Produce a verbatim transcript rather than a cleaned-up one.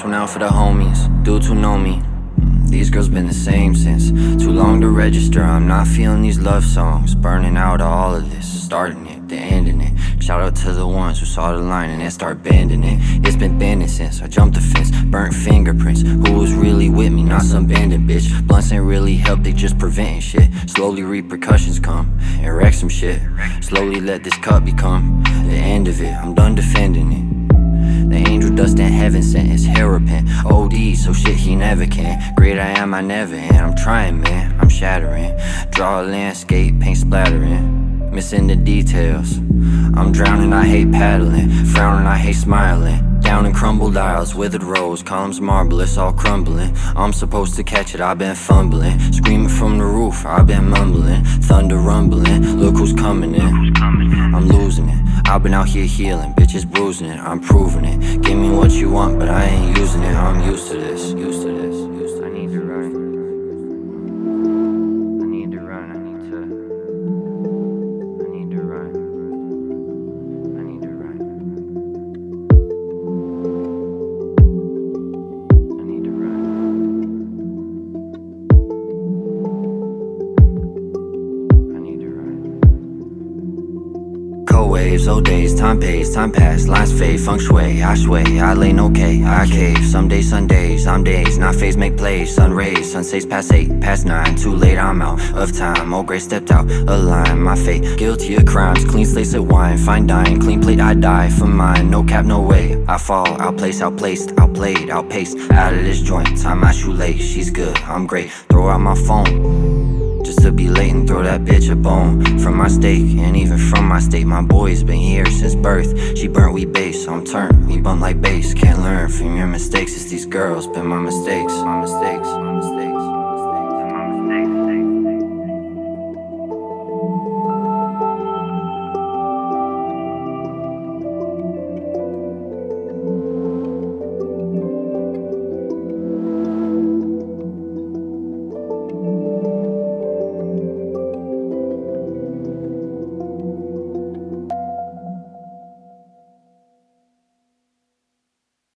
This one out for the homies, dudes who know me. These girls been the same since too long to register. I'm not feeling these love songs, burning out all of this, starting it, then ending it. Shout out to the ones who saw the line and then start bending it. It's been bending since I jumped the fence, burnt fingerprints. Who was really with me, not some bandit bitch. Blunts ain't really help, they just preventing shit. Slowly repercussions come and wreck some shit. Slowly let this cup become the end of it. I'm done defending it. The angel dust in heaven sent his hairpin. O D, so shit he never can. Great I am, I never am. I'm trying, man, I'm shattering. Draw a landscape, paint splattering. Missing the details. I'm drowning, I hate paddling. Frowning, I hate smiling. Down in crumbled aisles, withered rose, columns marble, it's all crumbling. I'm supposed to catch it, I've been fumbling. Screaming from the roof, I've been mumbling. Thunder rumbling, look who's coming in. I'm losing it, I've been out here healing. Bitches bruising it, I'm proving it. Give me what you want, but I ain't using it. I'm used to this, used to this, used to. I need to run. I need to run, I need to. I need to run. I need to run. I need to run. I need to run. Cold waves, old days, time pays, time pass, lines fade, feng shui, I sway, I lay no K, I cave. Some days, Sundays, I'm days, not phase, make plays, sun rays, sun says past eight, past nine, too late, I'm out of time. Old gray stepped out, align my fate, guilty of crimes, clean slates of wine, fine dine, clean plate, I die for mine, no cap, no way. I fall, outplaced, outplaced, outplayed, outpaced, out of this joint, tie my shoelace, she's good, I'm great, throw out my phone, just to be late and throw that bitch a bone. From my stake, and even from my state, my boy's been here since birth. She burnt, we base, I'm turned, we bump like bass. Can't learn from your mistakes, it's these girls, been my mistakes, my mistakes, my mistakes.